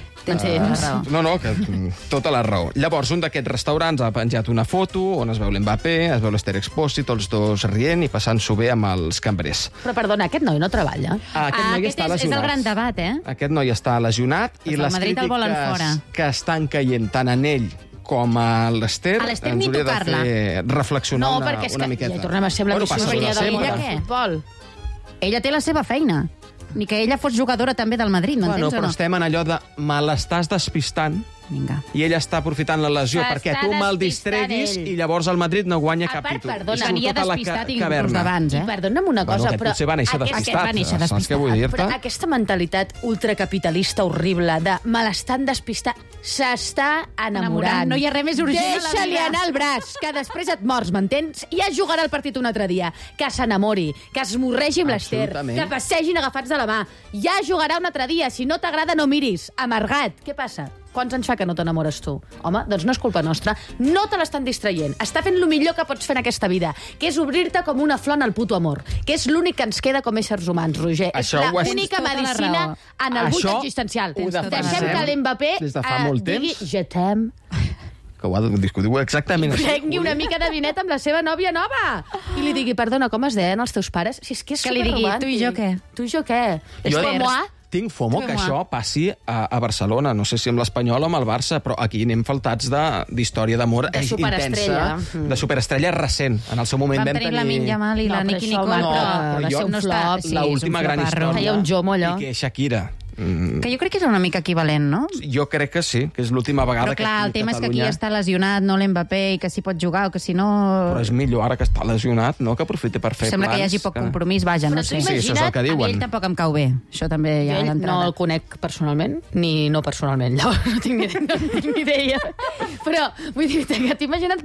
No, que tota la raó. Llavors, un d'aquests restaurants ha penjat una foto on es veu l'Mbappé, es veu l'Ester Expósito, els dos rient i passant-s'ho bé amb els cambrers. Però, perdona, aquest noi no treballa? Aquest noi està lesionat. És el gran debat, eh? Aquest noi està lesionat i les crítiques que estan caient tant en ell com a l'Ester ens hauria de fer reflexionar una miqueta. No, perquè ja tornem a ser la missió de l'illa de futbol. Ella té la seva feina. Ni que ella fos jugadora també del Madrid, m'entens o no? Però estem en allò de me l'estàs despistant. Vinga. I ella està aprofitant la lesió perquè tu me'l distreguis i llavors el Madrid no guanya cap títol. Perdona, venia despistat i inclús d'abans, eh? I perdona'm una cosa, però... Potser va néixer despistat, saps què vull dir-te? Però aquesta mentalitat ultracapitalista horrible de me l'estan despistant, s'està enamorant. No hi ha res més urgent a la vida. Deixa-li anar el braç, que després et mors, m'entens? Ja jugarà el partit un altre dia. Que s'enamori, que es morregi amb l'Ester, que passegin agafats de la mà. Ja jugarà un altre dia. Si no t'agrada, no miris. Amargat. Què passa? Quants anys fa que no t'enamores tu? Home, doncs no és culpa nostra. No te l'estan distraient. Està fent el millor que pots fer en aquesta vida, que és obrir-te com una flor en el puto amor, que és l'únic que ens queda com éssers humans, Roger. És l'única medicina en el buit existencial. Deixem que l'Mbappé digui je t'aime. Que ho ha de discutir exactament així. Prengui una mica de vinet amb la seva nòvia nova. I li digui, perdona, com es deien els teus pares? Si és que és que li digui, tu i jo què? Tu i jo què? És com moi. Tinc FOMO que això passi a Barcelona, no sé si amb l'Espanyol o amb el Barça, però aquí anem faltats d'història d'amor intensa, de superestrella recent. En el seu moment vam tenir... la Lamin Yamal i la Nicki Nicole, però va ser un flop. L'última gran història. Feia un jomo, allò. I que Shakira. Que jo crec que és una mica equivalent, no? Jo crec que sí, que és l'última vegada que aquí a Catalunya... Però clar, el tema és que aquí està lesionat, no l'Mbappé, i que si pot jugar o que si no... Però és millor ara que està lesionat, no? Que aprofiti per fer plans. Sembla que hi hagi poc compromís, vaja, no sé. Sí, això és el que diuen. A ell tampoc em cau bé, això també ja d'entrada. No el conec personalment, ni no personalment, llavors no tinc ni idea. Però, vull dir, que t'imagina't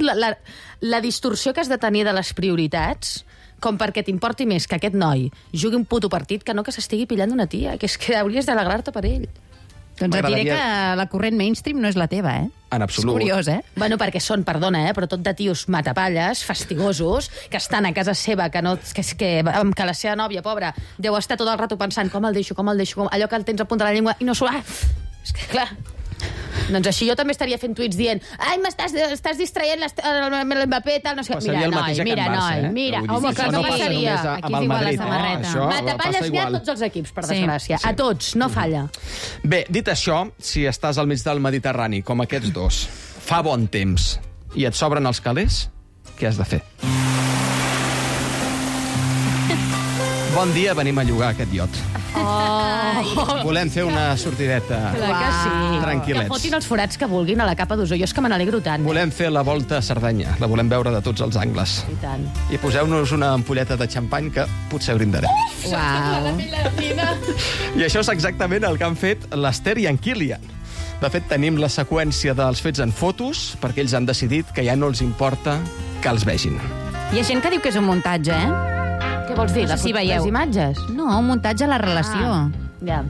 la distorsió que has de tenir de les prioritats com perquè t'importi més que aquest noi jugui un puto partit que no que s'estigui pillant d'una tia, que és que hauries d'alegrar-te per ell. Doncs et diré que la corrent mainstream no és la teva, eh? En absolut. És curiós, eh? Bueno, perquè són, perdona, però tot de tios matapalles, fastigosos, que estan a casa seva, que la seva nòvia, pobra, deu estar tot el rato pensant com el deixo, allò que el tens a punta de la llengua i no s'ho... És que, clar... Doncs així jo també estaria fent tuits dient ai, estàs distraient l'Mbappé, tal, no sé... Mira, home, que no passaria. Aquí és igual la samarreta. Matapalles n'hi ha a tots els equips, per desgràcia. A tots, no falla. Bé, dit això, si estàs al mig del Mediterrani, com aquests dos, fa bon temps, i et sobren els calés, què has de fer? Bon dia, venim a llogar aquest iot. Volem fer una sortideta. Clar que sí. Tranquil·lets. Que fotin els forats que vulguin a la capa d'Osó. Jo és que me n'alegro tant. Volem fer la volta a Cerdanya. La volem veure de tots els angles. I tant. I poseu-nos una ampolleta de xampany que potser brindarem. Uau. I això és exactament el que han fet l'Ester i en Kilian. De fet, tenim la seqüència dels fets en fotos perquè ells han decidit que ja no els importa que els vegin. Hi ha gent que diu que és un muntatge, eh? Què vols dir? No sé si veieu. Les imatges? No, un muntatge a la relació. Ja.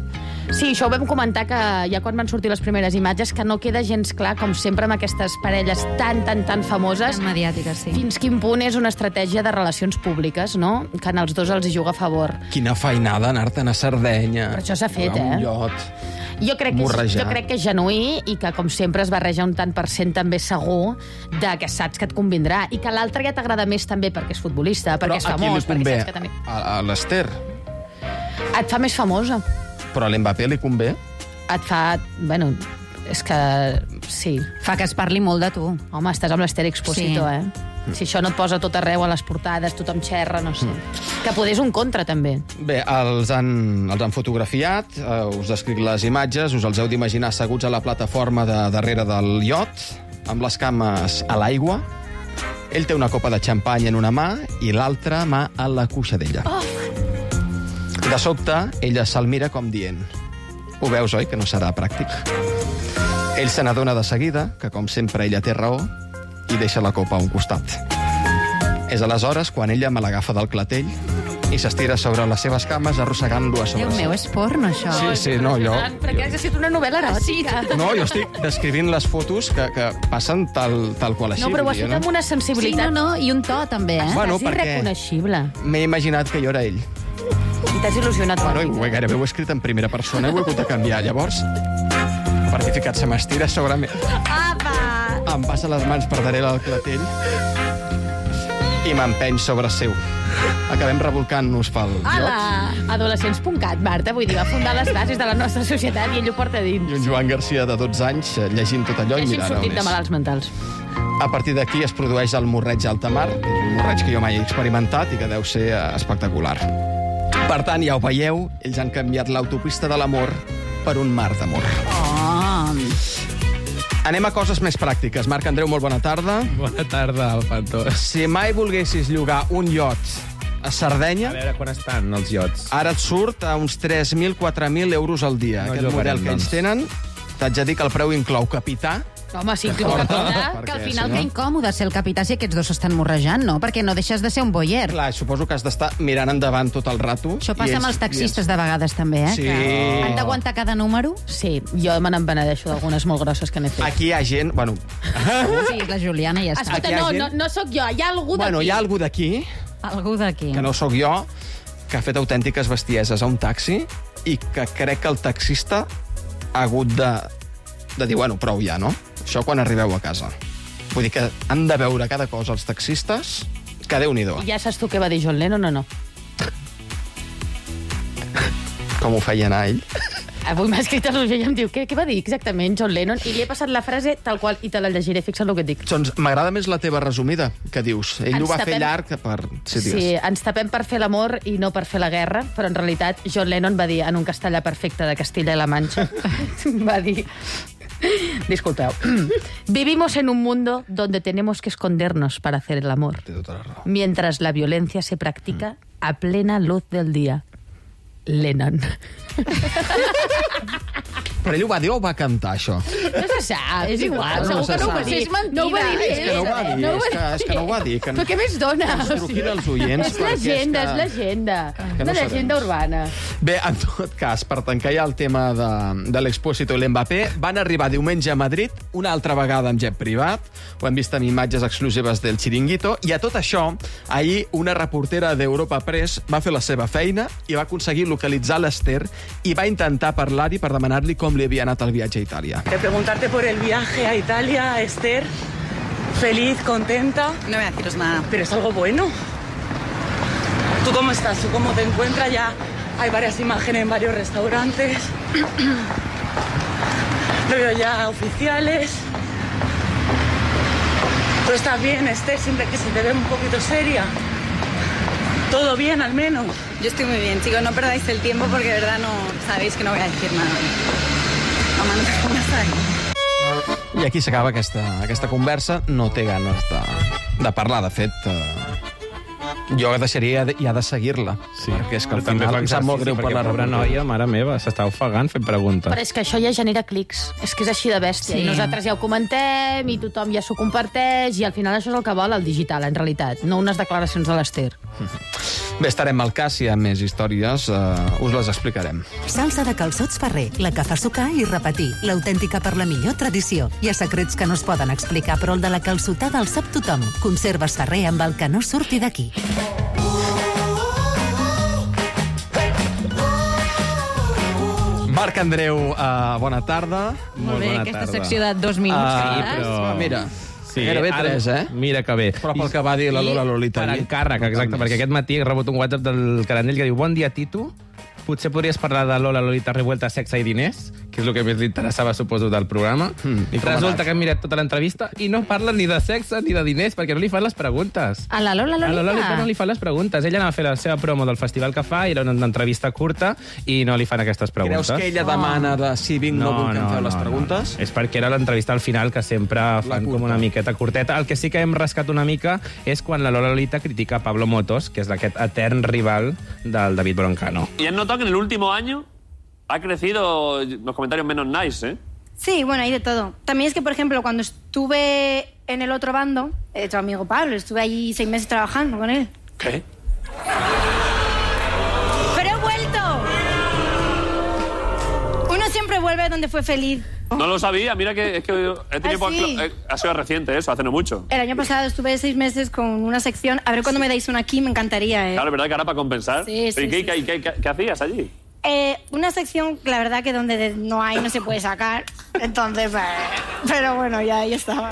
Sí, això ho vam comentar que ja quan van sortir les primeres imatges, que no queda gens clar, com sempre, amb aquestes parelles tan famoses. Tan mediàtiques, sí. Fins quin punt és una estratègia de relacions públiques, no? Que en els dos els hi juga a favor. Quina feinada anar-te'n a Sardenya. Per això s'ha fet, un iot. Jo crec que és genuí i que, com sempre, es barreja un tant per cent també segur de que saps que et convindrà i que l'altre ja t'agrada més també perquè és futbolista, perquè és famós, perquè saps que també... A l'Ester. Et fa més famosa. Però a l'Mbappé li convé? Et fa... Bueno, és que... Sí. Fa que es parli molt de tu. Home, estàs amb l'Ester Exposito, Si això no et posa tot arreu a les portades, tothom xerra, no sé. Que poder és un contra, també. Bé, els han fotografiat, us descric les imatges, us els heu d'imaginar asseguts a la plataforma de darrere del iot, amb les cames a l'aigua. Ell té una copa de xampany en una mà i l'altra mà a la cuixa d'ella. De sobte, ella se'l mira com dient: ho veus, oi, que no serà pràctic? Ell se n'adona de seguida, que com sempre ella té raó, i deixa la copa a un costat. És aleshores quan ella me l'agafa del clatell i s'estira sobre les seves cames arrossegant-lo a sobre. Déu meu, és porno, això. Sí, no, jo... Perquè has escrit una novel·la eròtica. No, jo estic descrivint les fotos que passen tal qual així. No, però ho has fet amb una sensibilitat. Sí, no, i un to, també, Bueno, Estàs irreconeixible. M'he imaginat que jo era ell. I t'has il·lusionat. Bueno, gairebé ho he escrit en primera persona i ho he hagut de canviar. Llavors, perquè ficat se m'estira sobre mi. Apa! Em passa les mans per darrere del clatell i m'empeny sobre seu. Acabem revolcant-nos pel iot. Adolescents.cat, Marta. Vull dir, va fundar les bases de la nostra societat i ell ho porta dins. I un Joan Garcia de 12 anys llegint tot allò i mirant on sortit de és. malalts mentals. A partir d'aquí es produeix el morreig a alta mar, que és un morreig que jo mai he experimentat i que deu ser espectacular. Per tant, ja ho veieu, ells han canviat l'autopista de l'amor per un mar d'amor. Anem a coses més pràctiques. Marc Andreu, molt bona tarda. Bona tarda, Alfantó. Si mai volguessis llogar un iot a Sardenya... A veure quan estan els iots. Ara et surt a uns 3.000, 4.000 euros al dia. No Aquest model que ells tenen, t'haig de dir que el preu inclou capità. Home, sí, que al final que incòmode ser el capità si aquests dos s'estan morrejant, no? Perquè no deixes de ser un voyeur. Clar, suposo que has d'estar mirant endavant tot el rato. Això passa amb els taxistes de vegades, també, Sí. Que han d'aguantar cada número. Sí, jo me n'empenedeixo d'algunes molt grosses que n'he fet. Aquí hi ha gent... Bueno, Sí, la Juliana ja està. Escolta, no sóc jo, hi ha algú d'aquí. bueno, hi ha algú d'aquí, Algú d'aquí. que no sóc jo, que ha fet autèntiques bestieses a un taxi i que crec que el taxista ha hagut de dir, bueno, prou ja, no? Això quan arribeu a casa. Vull dir que han de veure cada cosa els taxistes, que Déu-n'hi-do. I ja saps tu què va dir John Lennon o no? Com ho feia anar ell. Avui m'ha escrit a l'Urgell i em diu què va dir exactament John Lennon? I li he passat la frase tal qual i te la llegiré, fixa't el que et dic. Doncs m'agrada més la teva resumida, que dius. Ell ho va fer llarg per... Sí, ens tapem per fer l'amor i no per fer la guerra, però en realitat John Lennon va dir, en un castellà perfecte de Castilla y la Mancha, va dir... Disculpeu. Vivimos en un mundo donde tenemos que escondernos para hacer el amor, mientras la violencia se practica a plena luz del día. Lennon. Però ell ho va dir o va cantar, això? No se sap, és igual. No Segur que no ho va dir. és mentida. No ho va dir. És que no ho va dir, és que no ho va dir. Però què més dona? Que ens truquin els oients. És llegenda, és llegenda. Una llegenda urbana. Bé, en tot cas, per tancar ja el tema de l'Expósito i l'Mbappé, van arribar diumenge a Madrid, una altra vegada amb jet privat, ho hem vist en imatges exclusives del Chiringuito, i a tot això, ahir una reportera d'Europa Press va fer la seva feina i va aconseguir localitzar l'Ester i va intentar parlar-hi per demanar-li com li havia anat el viatge a Itàlia. De preguntarte por el viaje a Italia, Esther. Feliz, contenta. No voy a deciros nada. Pero es algo bueno. ¿Tú cómo estás? ¿Tú cómo te encuentras? Ya hay varias imágenes en varios restaurantes. Lo veo ya oficiales. ¿Tú estás bien, Esther? Siempre que se te ve un poquito seria. ¿Todo bien, al menos? Yo estoy muy bien, chicos. No perdáis el tiempo porque de verdad no sabéis que no voy a decir nada. Mamá, no te pongas ahí. I aquí s'acaba aquesta conversa. No té ganes de parlar. De fet, jo deixaria ja de seguir-la. Sí. Perquè és que al final em sap molt greu per la pobra noia, mare meva, s'està ofegant fent preguntes. Però és que això ja genera clics. És que és així de bèstia. Sí. I nosaltres ja ho comentem, i tothom ja s'ho comparteix, i al final això és el que vol el digital, en realitat, no unes declaracions de l'Ester. Bé, estarem al cas, si hi ha més històries, us les explicarem. Salsa de calçots Ferrer, la que fa sucar i repetir, l'autèntica per la millor tradició. Hi ha secrets que no es poden explicar, però el de la calçotada el sap tothom. Conserves Ferrer amb el que no surti d'aquí. Marc Andreu, bona tarda. Molt bé, aquesta secció de 2 minuts. Sí, però mira... Sí, gairebé 3, eh? Mira que bé. Però pel que va dir la Lola Lolita. Per encàrrec, exacte, perquè aquest matí he rebut un WhatsApp del Carandell que diu: bon dia, Tito. Potser podries parlar de Lola Lolita revuelta, sexe i diners, que és el que més li interessava, suposo, del programa. Resulta que hem mirat tota l'entrevista i no parla ni de sexe ni de diners, perquè no li fan les preguntes. A la Lola Lolita? A la Lolita no li fan les preguntes. Ella anava a fer la seva promo del festival que fa, era una entrevista curta, i no li fan aquestes preguntes. Creus que ella demana de si vinc no vull que em feu les preguntes? És perquè era l'entrevista al final, que sempre fan com una miqueta curteta. El que sí que hem rascat una mica és quan la Lola Lolita critica a Pablo Motos, que és aquest etern rival del David Broncano. Y has notado que en el último año ha crecido los comentarios menos nice, ¿eh? Sí, bueno, hay de todo. También es que, por ejemplo, cuando estuve en el otro bando, tu amigo Pablo, estuve allí 6 meses trabajando con él. ¿Qué? ¡Pero he vuelto! Uno siempre vuelve donde fue feliz. No lo sabía, mira que es que he tenido sí. Ha sido reciente eso, hace no mucho. El año pasado estuve 6 meses con una sección. A ver cuándo me dais una aquí, me encantaría, ¿eh? Claro, ¿verdad que ahora para compensar? Sí, sí, ¿Qué hacías allí? Una sección, la verdad, que donde no hay, no se puede sacar. Entonces, pero bueno, ya ahí estaba.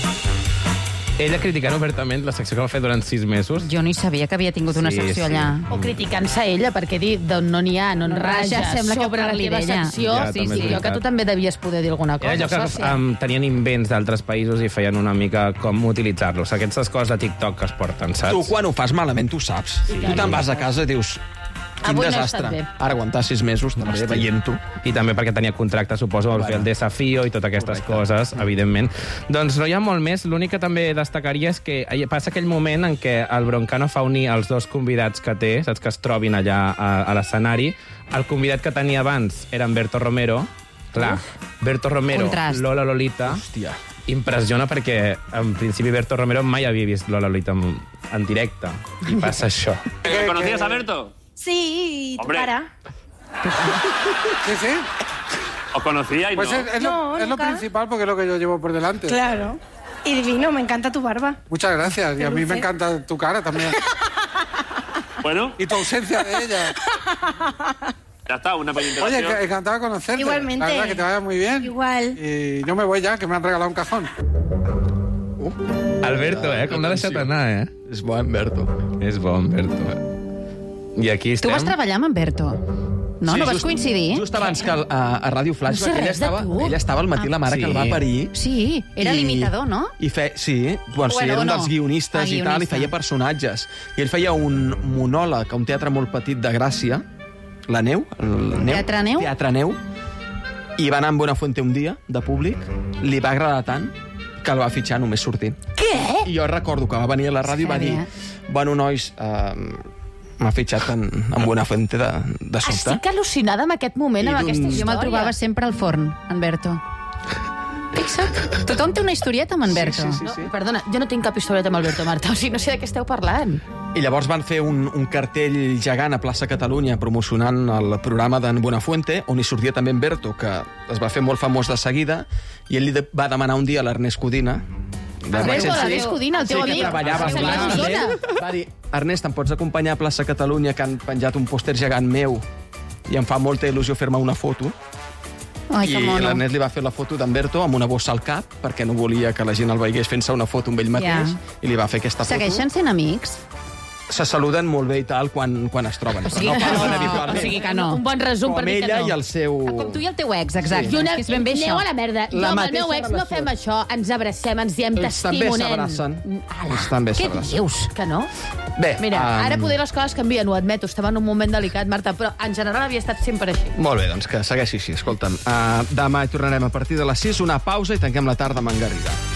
Ella criticant obertament la secció que va fer durant 6 mesos. Jo ni sabia que havia tingut una secció allà. O criticant-se a ella, perquè dir d'on no n'hi ha, no en raja, sembla que sobre la parli teva d'ella. secció. Ja, Sí, també és jo que tu també devies poder dir alguna cosa. Era allò que tenien invents d'altres països i feien una mica com utilitzar-los. Aquestes coses de TikTok que es porten, saps? Tu, quan ho fas malament, tu saps. Tu te'n vas a casa i dius... Quin Avui no he desastre. estat bé. Ara aguantar 6 mesos, també, veient-ho. I també perquè tenia contracte, suposo, al fer el desafio i totes aquestes coses, evidentment. Doncs no hi ha molt més. L'únic que també destacaria és que passa aquell moment en què el Broncano fa unir els dos convidats que té, saps, que es trobin allà a l'escenari. El convidat que tenia abans era en Berto Romero. Clar, Berto Romero, Contrast. Lola Lolita. Hòstia. Impressiona perquè, en principi, Berto Romero mai havia vist Lola Lolita en directe. I passa això. ¿Conocías a Berto? Sí, y tu Hombre. cara. Sí, sí. ¿Os conocíais, Pues no? es No, lo nunca. principal, porque es lo que yo llevo por delante. Claro. Y divino, me encanta tu barba. Muchas gracias. Y a mí me encanta tu cara también. Bueno, Y tu ausencia de ella. ya está, una pequeña Oye, interacción. encantado de conocerte. Igualmente. La verdad, que te vaya muy bien. Igual. Y yo me voy ya, que me han regalado un cajón. Alberto, com l'ha deixat anar, És bo, en Berto. És bo, en Berto. I aquí Tu estem. vas treballar amb en Berto? No, Sí, no vas just- coincidir? Just abans que a Ràdio Flashback, No sé res de tu. ella estava al matí la mare que el va parir. Sí, era l'imitador, no? Sí, bueno, sí, era un dels guionistes i tal, i feia personatges. I ell feia un monòleg a un teatre molt petit de Gràcia, la Neu, el Neu. Teatre Neu? Teatre Neu. I va anar amb Buenafuente un dia, de públic, li va agradar tant que el va fitxar només sortint. Què? I jo recordo que va venir a la ràdio i va dir: bueno, nois, m'ha fitxat en Buenafuente de sobte. Estic al·lucinada amb aquest moment, amb aquesta història. Jo me'l trobava sempre al forn, en Berto. Fixa't, tothom té una historieta amb en Berto. No, perdona, jo no tinc cap historieta amb Alberto Marta, o sigui, no sé de què esteu parlant. I llavors van fer un cartell gegant a plaça Catalunya promocionant el programa d'en Buenafuente, on hi sortia també en Berto, que es va fer molt famós de seguida, i ell li va demanar un dia a l'Ernest Codina, Ernest Codina, el teu amic. que treballava Sí, amb sí, ell, va dir: Ernest, em pots acompanyar a plaça Catalunya, que han penjat un pòster gegant meu i em fa molta il·lusió fer-me una foto? Ai, que I mono. l'Ernest li va fer la foto d'en Berto amb una bossa al cap, perquè no volia que la gent el veiés fent-se una foto amb ell mateix, i li va fer aquesta foto. Segueixen sent amics? Se saluden molt bé i tal quan es troben, però no parlen habitualment. O sigui que no. Un bon resum Com per dir que ella no. i el seu... Com tu i el teu ex, exacte. I una, És ben bé aneu això. a la merda. Jo La amb el meu mateixa ex no relació. fem això, ens abracem, ens diem Ells també testimonem. s'abracen. Ells també Què s'abracen. dius? Que no? Bé, Mira, ara poder les coses canvien, ho admeto, estem en un moment delicat, Marta, però en general havia estat sempre així. Molt bé, doncs que segueixi així, escolta'm. Demà hi tornarem a partir de les 6, una pausa i tanquem la tarda amb en Garriga.